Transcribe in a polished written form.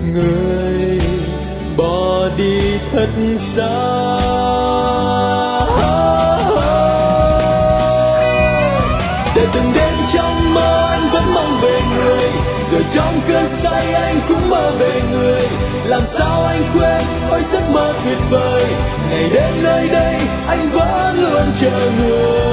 người bỏ đi thật xa. Để từng đêm trong mơ anh vẫn mong về người, giờ trong cơn say anh cũng mơ về người. Làm sao anh quên ôi giấc mơ tuyệt vời, ngày đêm nơi đây anh vẫn luôn chờ người.